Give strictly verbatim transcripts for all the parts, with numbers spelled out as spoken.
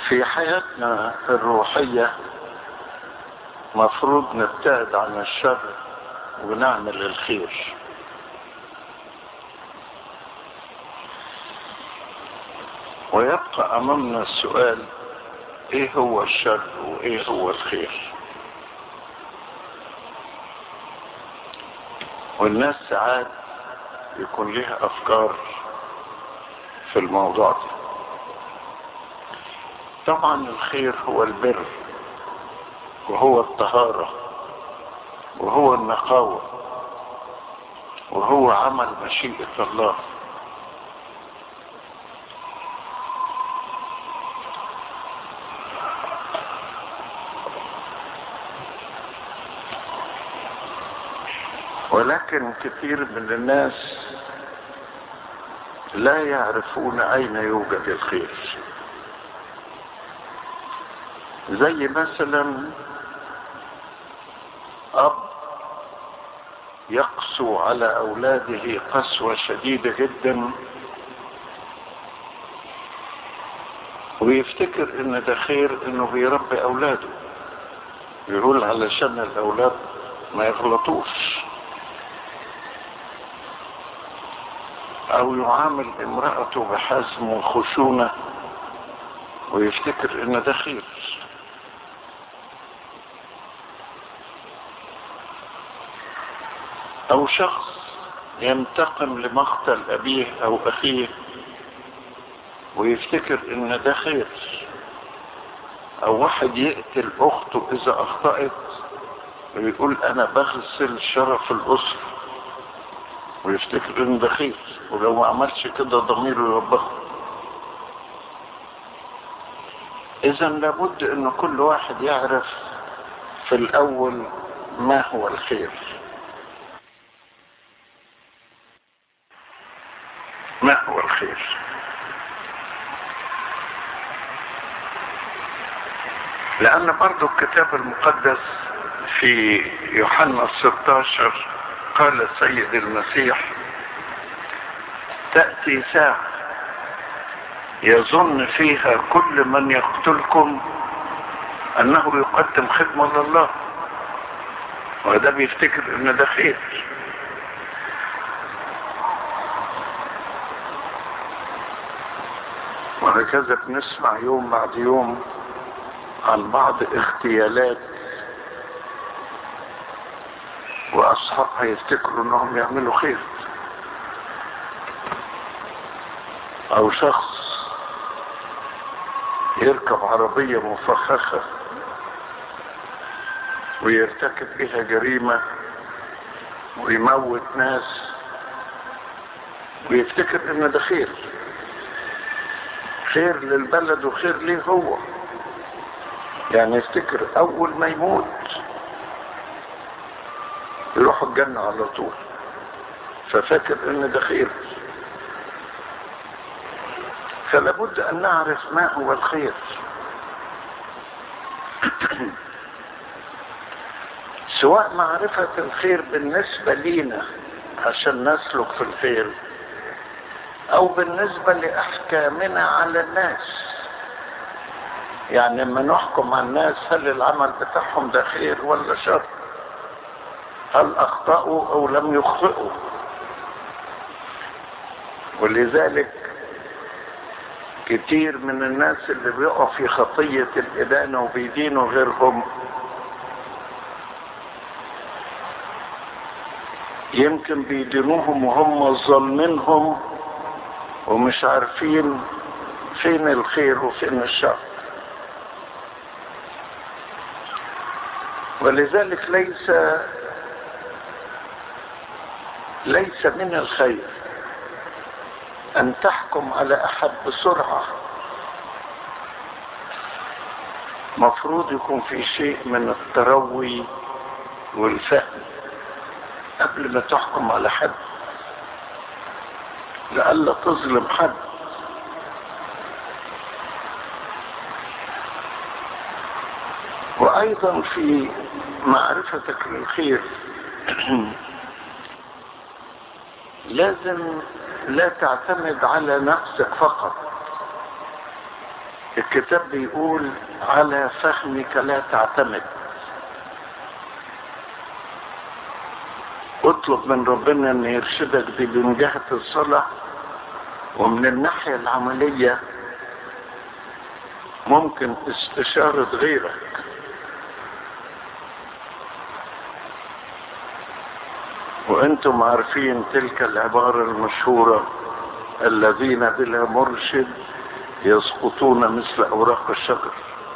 في حياتنا الروحية مفروض نبتعد عن الشر ونعمل الخير. ويبقى أمامنا السؤال: إيه هو الشر وإيه هو الخير؟ والناس ساعات يكون لها أفكار في الموضوع ده. طبعا الخير هو البر، وهو الطهارة، وهو النقاوة، وهو عمل مشيئة الله. ولكن كثير من الناس لا يعرفون أين يوجد الخير. زي مثلا أب يقسو على أولاده قسوة شديدة جدا ويفتكر إن ده خير إنه بيربي أولاده، يقول علشان الأولاد ما يغلطوش. أو يعامل امرأته بحزم وخشونة ويفتكر إن ده خير. أو شخص ينتقم لمقتل أبيه أو أخيه ويفتكر إن ده خير. أو واحد يقتل أخته إذا أخطأت ويقول أنا بغسل شرف الأسرة ويفتكر إن ده خير، ولو ما عملش كده ضميره يوبخه. إذا لابد إن كل واحد يعرف في الأول ما هو الخير. ما هو الخير؟ لأن برضو الكتاب المقدس في يوحنا ستة عشر قال السيد المسيح: تأتي ساعة يظن فيها كل من يقتلكم أنه يقدم خدمة لله، وده بيفتكر إن ده خير. وهكذا بنسمع يوم بعد يوم عن بعض اغتيالات وأصحابها يفتكروا أنهم يعملوا خير. أو شخص يركب عربية مفخخة ويرتكب بها جريمة ويموت ناس ويفتكر ان ده خير، خير للبلد وخير ليه هو. يعني يفتكر اول ما يموت يروح الجنة على طول، ففاكر ان ده خير. فلابد ان نعرف ما هو الخير. سواء معرفة الخير بالنسبة لينا عشان نسلك في الخير، او بالنسبة لاحكامنا على الناس. يعني لما نحكم على الناس هل العمل بتاعهم ده خير ولا شر، هل اخطأوا او لم يخطئوا. ولذلك كتير من الناس اللي بيقعوا في خطية الإدانة وبيدينوا غيرهم يمكن بيدينوهم وهم ظالمينهم ومش عارفين فين الخير وفين الشر. ولذلك ليس ليس من الخير أن تحكم على أحد بسرعة. مفروض يكون في شيء من التروي والفهم قبل ما تحكم على حد، لئلا تظلم حد. وأيضا في معرفتك للخير لازم لا تعتمد على نفسك فقط. الكتاب بيقول على فهمك لا تعتمد. اطلب من ربنا ان يرشدك دي من جهة الصلاة، ومن الناحية العملية ممكن استشارة غيرك. وانتم عارفين تلك العبارة المشهورة: الذين بلا مرشد يسقطون مثل اوراق الشجر.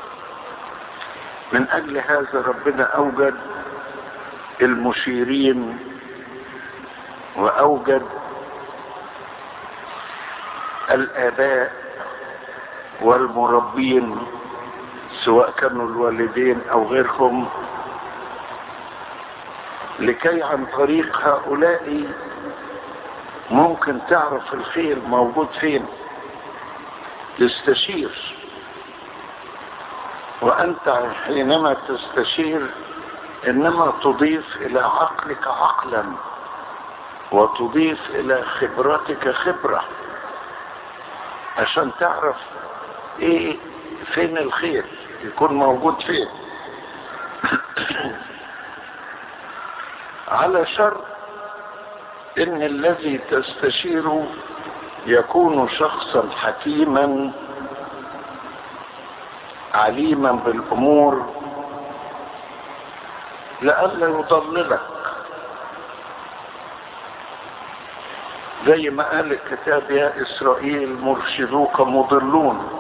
من اجل هذا ربنا اوجد المشيرين، واوجد الاباء والمربين سواء كانوا الوالدين او غيرهم، لكي عن طريق هؤلاء ممكن تعرف الخير موجود فين، تستشير. وانت حينما تستشير انما تضيف الى عقلك عقلا، وتضيف الى خبرتك خبرة، عشان تعرف ايه فين الخير يكون موجود فين. على شرط ان الذي تستشيره يكون شخصا حكيما عليما بالامور، لئلا يضللك. زي ما قال الكتاب: يا اسرائيل مرشدوك مضلون.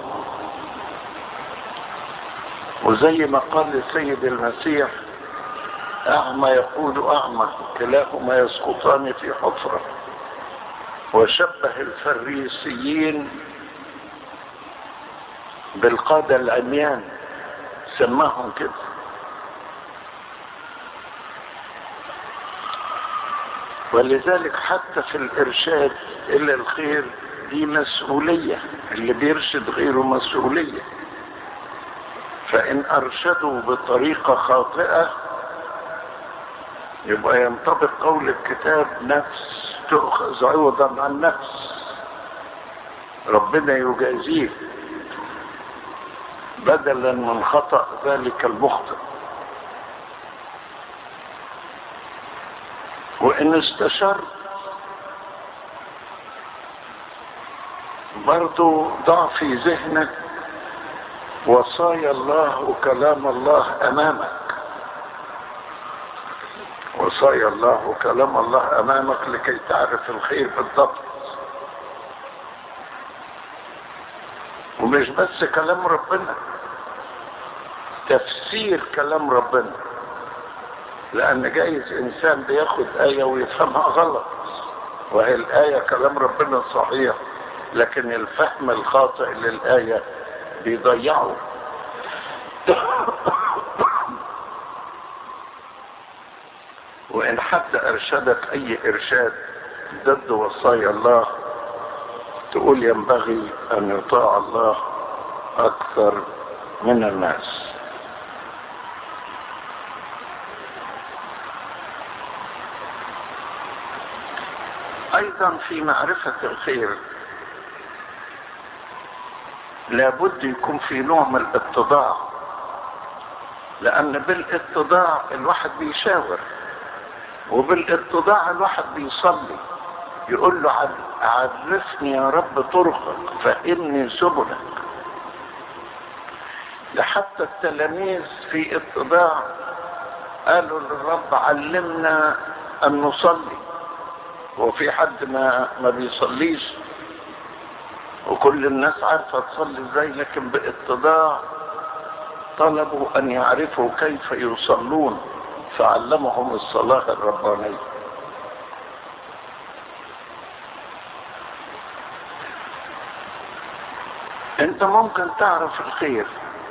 وزي ما قال السيد المسيح: اعمى يقول اعمى، كلاهما يسقطان في حفرة. وشبه الفريسيين بالقادة العميان، سماهم كده. ولذلك حتى في الارشاد الى الخير دي مسؤولية، اللي بيرشد غيره مسؤولية. فان ارشدوا بطريقة خاطئة يبقى ينطبق قول الكتاب: نفس تؤخذ عوضا عن نفس. ربنا يجازيه بدلا من خطأ ذلك المخطئ. وإن استشرت برضو ضع في ذهنك وصايا الله وكلام الله أمامك. وصايا الله وكلام الله أمامك لكي تعرف الخير بالضبط. ومش بس كلام ربنا، تفسير كلام ربنا. لأن جايز إنسان بياخد آية ويفهمها غلط، وهي الآية كلام ربنا صحيح، لكن الفهم الخاطئ للآية بيضيعه. وإن حد أرشدك أي إرشاد ضد وصايا الله، تقول ينبغي أن يطاع الله أكثر من الناس. أيضا في معرفة الخير لابد يكون في نوع من الاتضاع، لأن بالاتضاع الواحد بيشاور، وبالاتضاع الواحد بيصلي، يقول له: عرفني يا رب طرقك، فهمني سبلك. لحتى التلاميذ في اتضاع قالوا للرب: علمنا أن نصلي. وفي حد ما ما بيصليش، وكل الناس عارفة تصلي ازاي، لكن باتضاع طلبوا أن يعرفوا كيف يصلون، فعلمهم الصلاة الربانية. انت ممكن تعرف الخير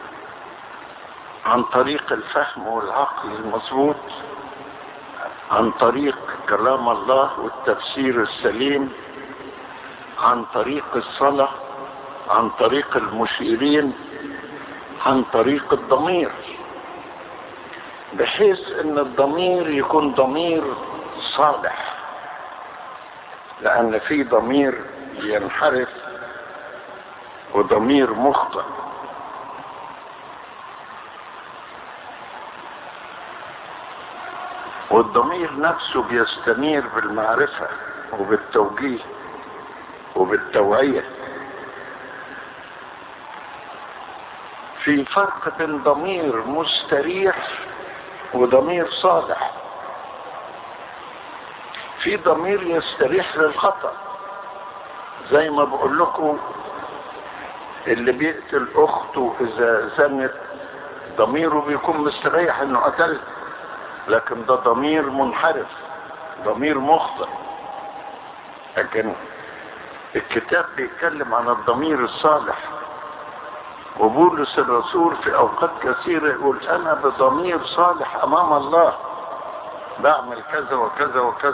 عن طريق الفهم والعقل المظبوط، عن طريق كلام الله والتفسير السليم، عن طريق الصلاة، عن طريق المشيرين، عن طريق الضمير، بحيث ان الضمير يكون ضمير صالح. لان في ضمير ينحرف وضمير مخطئ، والضمير نفسه بيستنير بالمعرفة وبالتوجيه وبالتوعية. في فرق بين ضمير مستريح وضمير صالح. في ضمير يستريح للخطأ، زي ما بقول لكم اللي بيقتل اخته اذا زنت ضميره بيكون مستريح انه قتل، لكن ده ضمير منحرف، ضمير مخطئ. لكن الكتاب بيتكلم عن الضمير الصالح، وبولس الرسول في اوقات كثيرة يقول انا بضمير صالح امام الله بعمل كذا وكذا وكذا.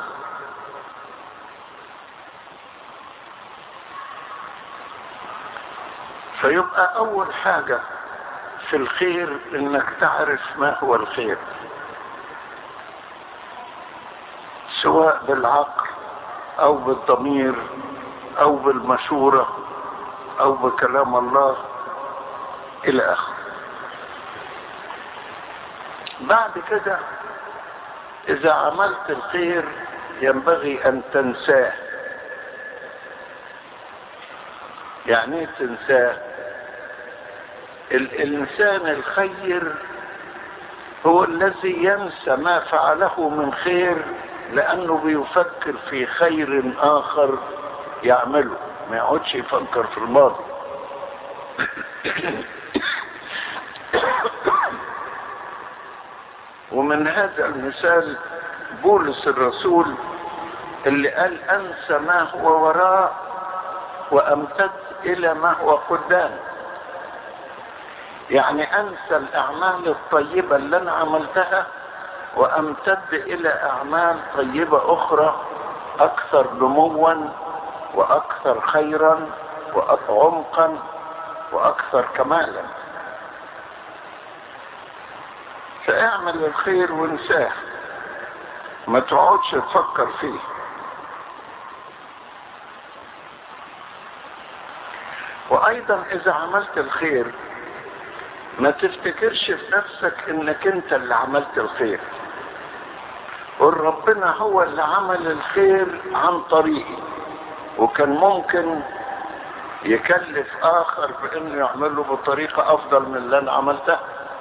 فيبقى اول حاجة في الخير انك تعرف ما هو الخير، سواء بالعقل او بالضمير او بالمشورة او بكلام الله الى اخره. بعد كده اذا عملت الخير ينبغي ان تنساه. يعني ايه تنساه؟ الانسان الخير هو الذي ينسى ما فعله من خير لانه بيفكر في خير اخر يعمله، ما يقعدش يفكر في الماضي. ومن هذا المثال بولس الرسول اللي قال انسى ما هو وراء وامتد الى ما هو قدام. يعني انسى الاعمال الطيبة اللي انا عملتها وامتد الى اعمال طيبة اخرى اكثر نموا واكثر خيرا وعمقا واكثر كمالا. فاعمل الخير وانساه، ما تقعدش تفكر فيه. وايضا اذا عملت الخير ما تفتكرش في نفسك انك انت اللي عملت الخير، قل ربنا هو اللي عمل الخير عن طريقي، وكان ممكن يكلف اخر بانه يعمله بطريقة افضل من اللي انا عملتها،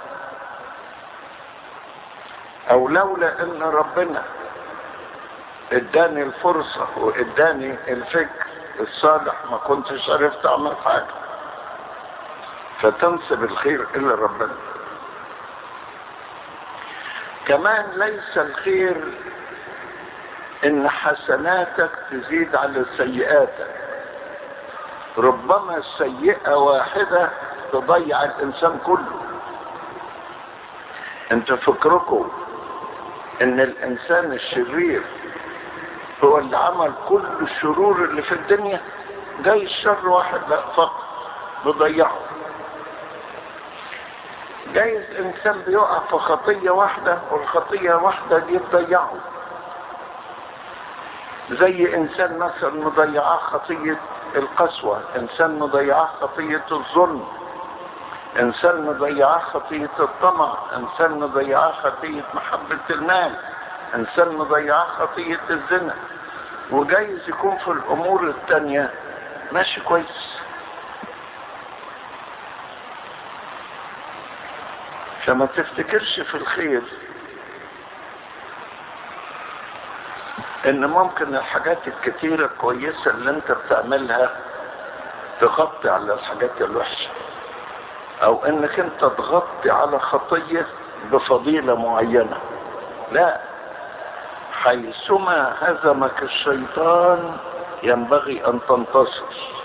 او لولا ان ربنا اداني الفرصة واداني الفكر الصالح ما كنتش عرفت اعمل حاجة. فتنسب الخير الى ربنا. كمان ليس الخير ان حسناتك تزيد على سيئاتك، ربما سيئة واحدة تضيع الانسان كله. انت فكركم ان الانسان الشرير هو اللي عمل كل الشرور اللي في الدنيا؟ جاي الشر واحد لا فقط بضيعه. جايز انسان بيقع في خطية واحدة والخطية واحدة دي تضيعه، زي انسان مثلا مضيعاه خطية القسوة، انسان مضيعاه خطية الظلم، انسان مضيعاه خطية الطمع، انسان مضيعاه خطية محبة المال، انسان مضيعاه خطية الزنا. وجايز يكون في الامور التانية ماشي كويس. فما تفتكرش في الخير ان ممكن الحاجات الكتيرة الكويسة اللي انت بتعملها تغطي على الحاجات الوحشة، او انك انت تغطي على خطية بفضيلة معينة. لا، حيثما هزمك الشيطان ينبغي ان تنتصر،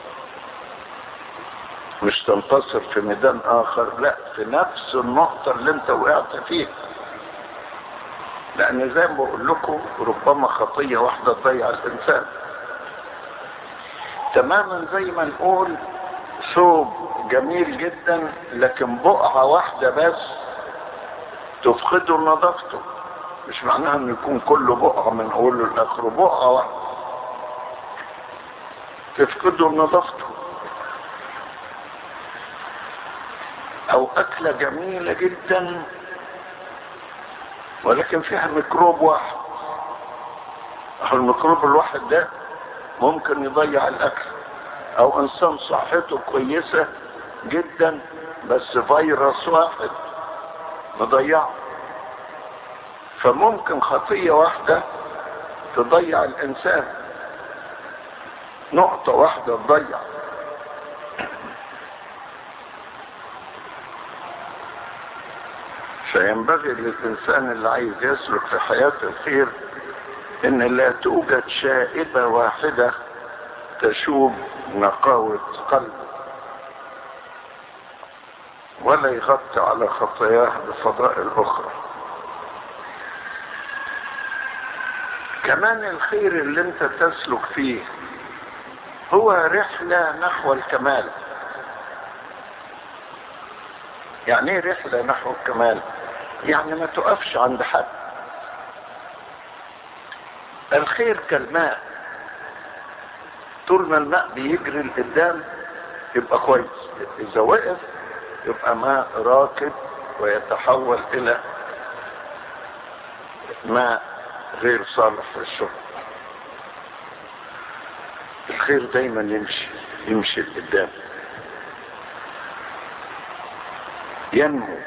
مش تنتصر في ميدان اخر، لا، في نفس النقطة اللي انت وقعت فيها. لان زي ما بقول لكم ربما خطية واحدة تضيع الانسان. تماما زي ما نقول ثوب جميل جدا لكن بقعة واحدة بس تفقده نظافته، مش معناها انه يكون كله بقعة من اوله لاخره، بقعة واحدة تفقده نظافته. او اكلة جميلة جدا ولكن فيها ميكروب واحد. الميكروب الواحد ده ممكن يضيع الاكل، او انسان صحته كويسة جدا بس فيروس واحد مضيعه. فممكن خطية واحدة تضيع الانسان، نقطة واحدة تضيع. فينبغي للإنسان اللي عايز يسلك في حياة الخير إن لا توجد شائبة واحدة تشوب نقاوة قلبه، ولا يغطي على خطاياه بفضائل أخرى. كمان الخير اللي انت تسلك فيه هو رحلة نحو الكمال. يعني ايه رحلة نحو الكمال؟ يعني ما تقفش عند حد. الخير كالماء، طول ما الماء بيجري لقدام يبقى كويس، اذا وقف يبقى ماء راكد ويتحول الى ماء غير صالح للشرب. الخير دايما يمشي يمشي لقدام، ينمو،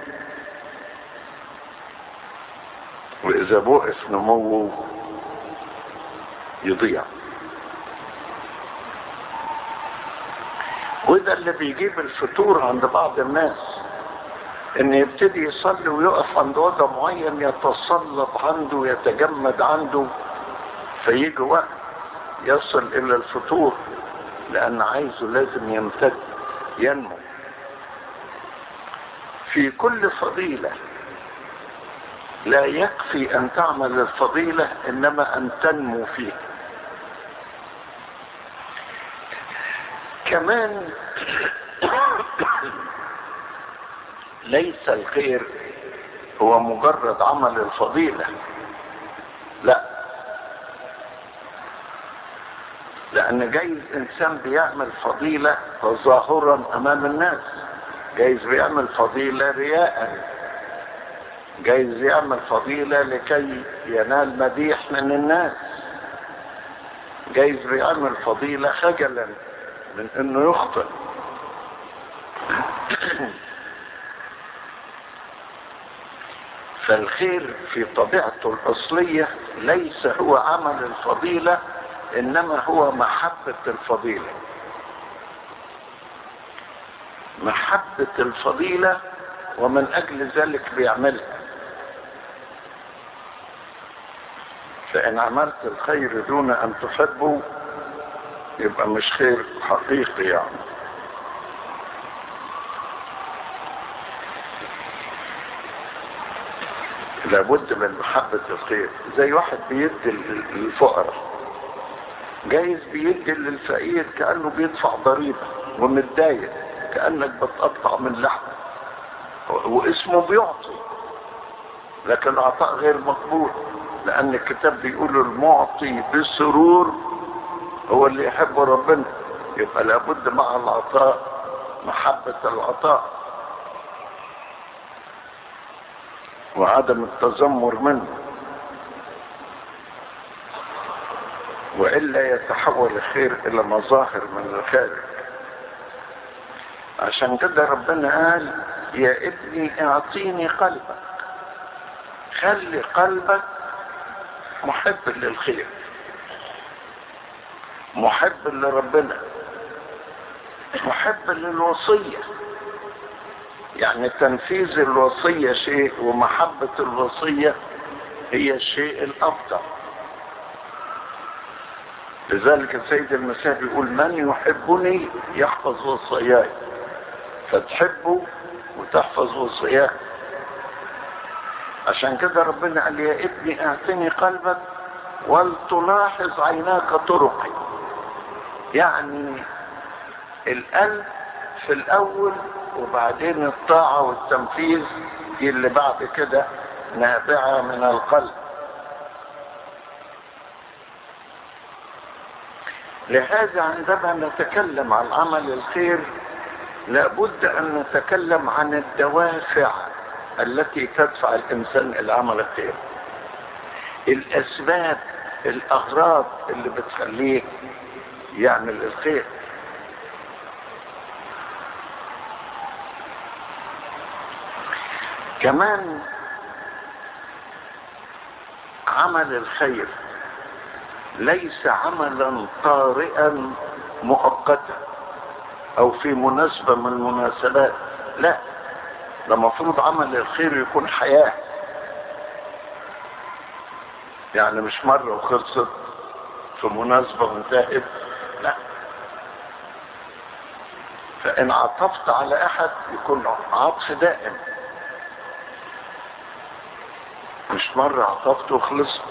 واذا وقف نموه يضيع. وده اللي بيجيب الفتور عند بعض الناس، ان يبتدي يصلي ويقف عند وضع معين يتصلب عنده يتجمد عنده، فيجي وقت يصل الى الفتور، لان عايزه لازم يمتد ينمو. في كل فضيلة لا يكفي ان تعمل الفضيلة، انما ان تنمو فيه. كمان ليس الخير هو مجرد عمل الفضيلة، لا، لان جايز انسان بيعمل فضيلة تظاهرا امام الناس، جايز بيعمل فضيلة رياء، جايز يعمل فضيلة لكي ينال مديح من الناس، جايز بيعمل فضيلة خجلا من انه يخطئ. فالخير في طبيعته الأصلية ليس هو عمل الفضيلة، إنما هو محبة الفضيلة. محبة الفضيلة ومن أجل ذلك بيعملها. فإن عملت الخير دون أن تحبه يبقى مش خير حقيقي يعني. لابد من محبة الخير. زي واحد بيدي للفقراء، جايز بيدي للفقير كأنه بيدفع ضريبة ومتضايق، كأنك بتقطع من لحمه، واسمه بيعطي، لكن العطاء غير مقبول، لأن الكتاب بيقول المعطي بسرور هو اللي يحب ربنا. يبقى لابد مع العطاء محبة العطاء وعدم التذمر منه، وإلا يتحول الخير إلى مظاهر من الخارج. عشان كده ربنا قال يا ابني اعطيني قلبك، خلي قلبك محب للخير، محب لربنا، محب للوصية. يعني تنفيذ الوصية شيء، ومحبة الوصية هي الشيء الأفضل. لذلك السيد المسيح بيقول من يحبني يحفظ وصاياي، فتحبه وتحفظ وصاياه. عشان كده ربنا قال يا ابني اعطني قلبك ولتلاحظ عيناك طرقي. يعني القلب في الأول، وبعدين الطاعة والتنفيذ دي اللي بعد كده نابعة من القلب. لهذا عندما نتكلم عن عمل الخير لابد أن نتكلم عن الدوافع التي تدفع الإنسان إلى عمل الخير، الأسباب الأغراض اللي بتخليه يعمل الخير. كمان عمل الخير ليس عملا طارئا مؤقتا او في مناسبة من المناسبات، لا، ده مفروض عمل الخير يكون حياة، يعني مش مرة وخلصت في مناسبة وانتهت، لا. فإن عطفت على أحد يكون عطف دائم، مش مرة عطفت وخلصت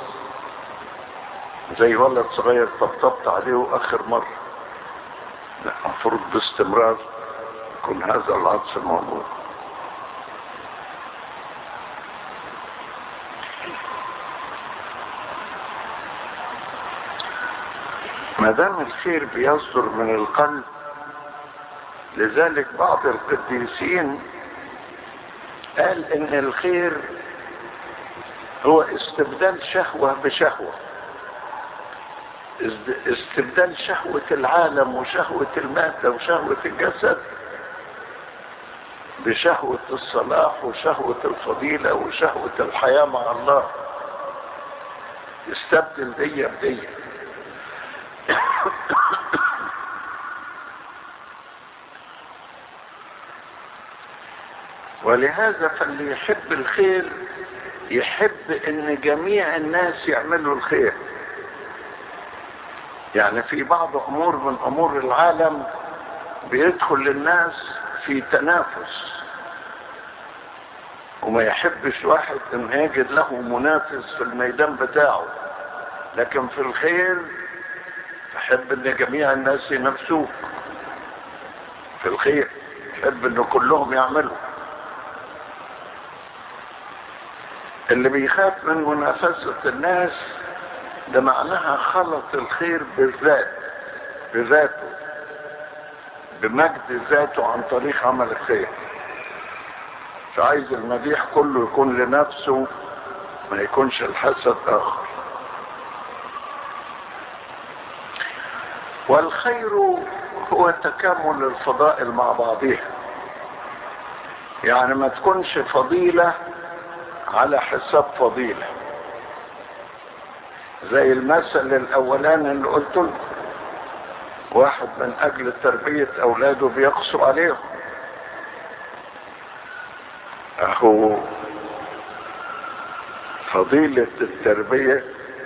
زي ولد صغير طبطبت عليه وآخر مرة، لا، المفروض باستمرار يكون هذا العطف موجود. ما دام الخير بيصدر من القلب، لذلك بعض القديسين قال ان الخير هو استبدال شهوة بشهوة، استبدال شهوة العالم وشهوة المادة وشهوة الجسد بشهوة الصلاح وشهوة الفضيلة وشهوة الحياة مع الله، استبدل دي بدي. ولهذا فاللي يحب الخير يحب ان جميع الناس يعملوا الخير. يعني في بعض امور من امور العالم بيدخل الناس في تنافس، وما يحبش واحد ان يجد له منافس في الميدان بتاعه، لكن في الخير تحب ان جميع الناس ينافسوك في الخير، تحب ان كلهم يعملوا. اللي بيخاف من منافسة الناس ده معناها خلط الخير بالذات بذاته بمجد ذاته عن طريق عمل الخير، فعايز المديح كله يكون لنفسه، ما يكونش الحسد آخر. والخير هو تكامل الفضائل مع بعضها، يعني ما تكونش فضيلة على حساب فضيلة، زي المثل الاولاني اللي قلت لكم، واحد من اجل تربية اولاده بيقسو عليهم، اهو فضيلة التربية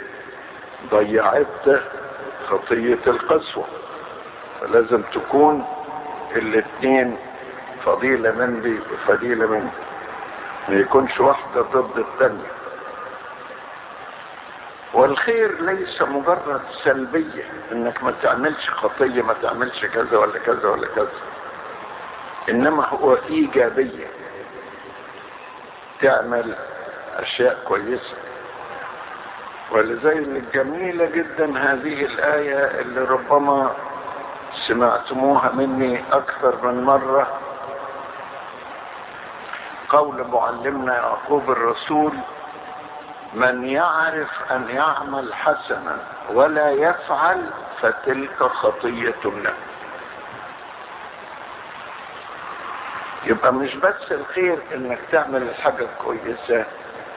ضيعت خطية القسوة، فلازم تكون الاثنين فضيلة من دي وفضيلة من دي، ما يكونش واحدة ضد الثانية. والخير ليس مجرد سلبية، انك ما تعملش خطية، ما تعملش كذا ولا كذا ولا كذا، انما هو ايجابية، تعمل اشياء كويسة. ولذلك جميلة جدا هذه الآية اللي ربما سمعتموها مني اكثر من مرة، قول معلمنا يعقوب الرسول: من يعرف ان يعمل حسنا ولا يفعل فتلك خطية له. يبقى مش بس الخير انك تعمل الحاجة كويسة،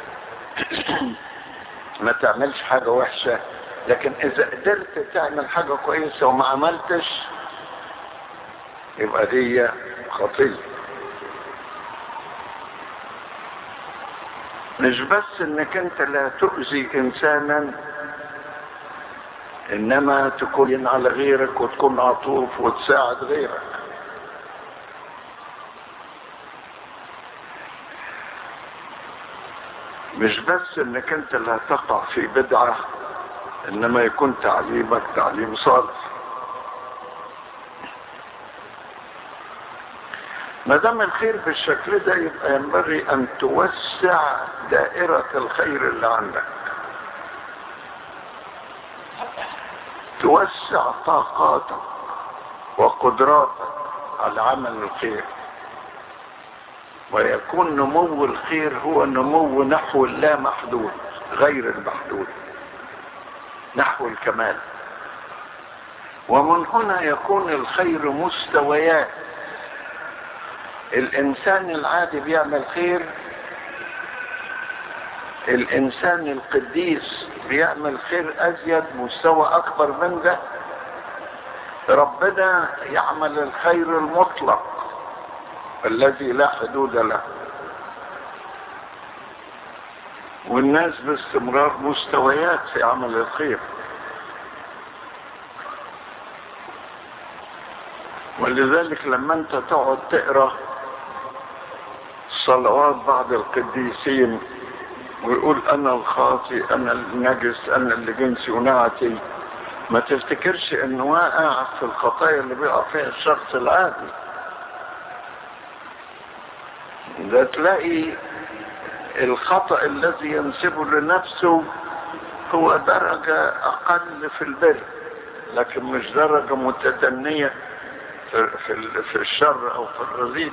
ما تعملش حاجة وحشة، لكن اذا قدرت تعمل حاجة كويسة وما عملتش يبقى دي خطية. مش بس انك انت لا تؤذي انسانا، انما تكون على غيرك وتكون عطوف وتساعد غيرك. مش بس انك انت لا تقع في بدعة، انما يكون تعليمك تعليم صالح. ما دام الخير بالشكل ده يبقى ينبغي ان توسع دائرة الخير اللي عندك، توسع طاقاتك وقدراتك على عمل الخير. ويكون نمو الخير هو نمو نحو اللا محدود غير المحدود، نحو الكمال. ومن هنا يكون الخير مستويات. الإنسان العادي بيعمل خير، الإنسان القديس بيعمل خير أزيد، مستوى أكبر من ده. ربنا يعمل الخير المطلق الذي لا حدود له، والناس باستمرار مستويات في عمل الخير. ولذلك لما انت تقعد تقرأ صلوات بعض القديسين ويقول انا الخاطئ، انا النجس، انا اللي جنسي ونعتي، ما تفتكرش انه واقع في الخطايا اللي بيقع فيها الشخص العادي. ده تلاقي الخطأ الذي ينسبه لنفسه هو درجة اقل في البر، لكن مش درجة متدنية في, في, في الشر او في الرذيلة.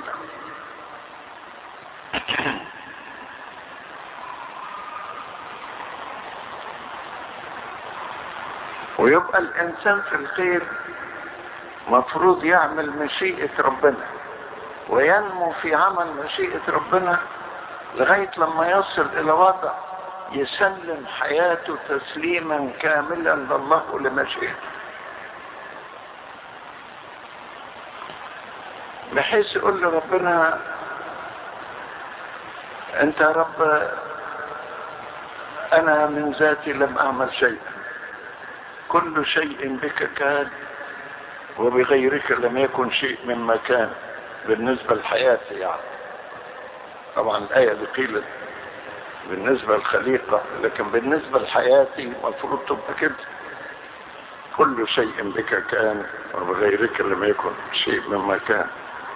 ويبقى الانسان في الخير مفروض يعمل مشيئة ربنا وينمو في عمل مشيئة ربنا لغاية لما يصل الى وضع يسلم حياته تسليما كاملا لله ولمشيئته، بحيث يقول لربنا انت يا رب انا من ذاتي لم اعمل شيئا، كل شيء بك كان وبغيرك لم يكن شيء مما كان. بالنسبة لحياتي يعني، طبعا الآية دي قيلت بالنسبة للخليقة، لكن بالنسبة لحياتي المفروض تبقى كده، كل شيء بك كان وبغيرك لم يكن شيء مما كان.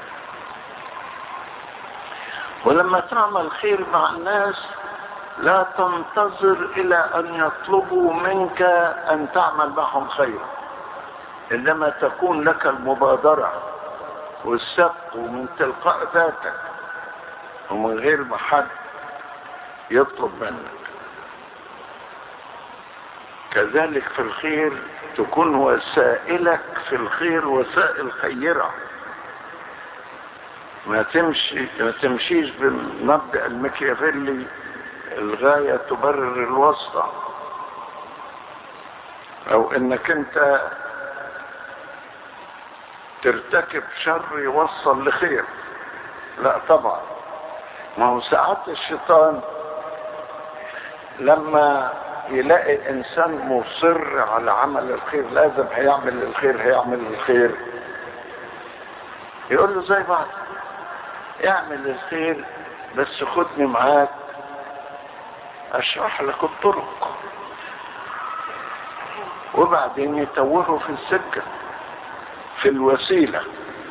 ولما تعمل خير مع الناس لا تنتظر الى ان يطلبوا منك ان تعمل معهم خير، انما تكون لك المبادرة والسبق ومن تلقاء ذاتك ومن غير ما حد يطلب منك. كذلك في الخير تكون وسائلك في الخير وسائل خيرة، ما تمشي ما تمشيش بالمبدأ المكيافيلي الغاية تبرر الوسطى، او انك انت ترتكب شر يوصل لخير. لا طبعا، ما هو ساعات الشيطان لما يلاقي الانسان مصر على عمل الخير، لازم هيعمل الخير هيعمل الخير، يقول له زي بعض اعمل الخير بس خدني معاك اشرح لك الطرق، وبعدين يتوهه في السكة في الوسيلة،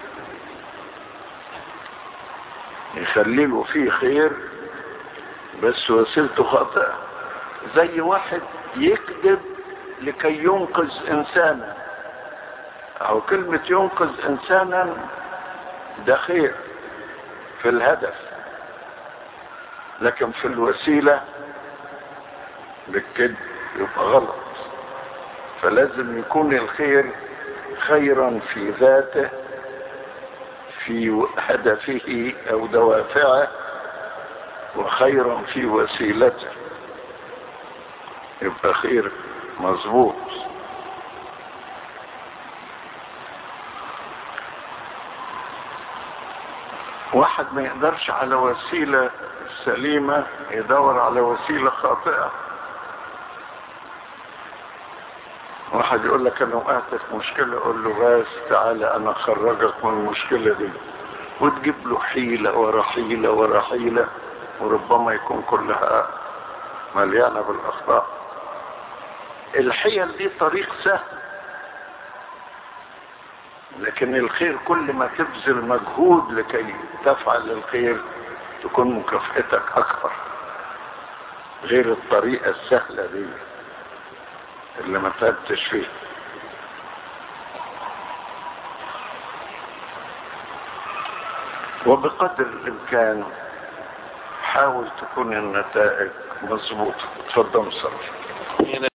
يخلي له فيه خير بس وسيلته خاطئة. زي واحد يكذب لكي ينقذ انسانا، او كلمة ينقذ انسانا ده خير في الهدف، لكن في الوسيلة بالكذب يبقى غلط. فلازم يكون الخير خيرا في ذاته، في هدفه او دوافعه، وخيرا في وسيلته، يبقى خير مظبوط. واحد ما يقدرش على وسيلة سليمة يدور على وسيلة خاطئة. واحد يقول لك انا وقعت في مشكلة، اقول له بس تعالى انا اخرجك من المشكلة دي، وتجيب له حيلة ورا حيلة ورا حيلة، وربما يكون كلها مليانة بالاخطاء. الحيل دي طريق سهل، لكن الخير كل ما تبذل مجهود لكي تفعل الخير تكون مكافأتك اكبر، غير الطريقة السهلة دي اللي ما تعبتش فيه. وبقدر الامكان حاول تكون النتائج مظبوطة. تفضل صلي.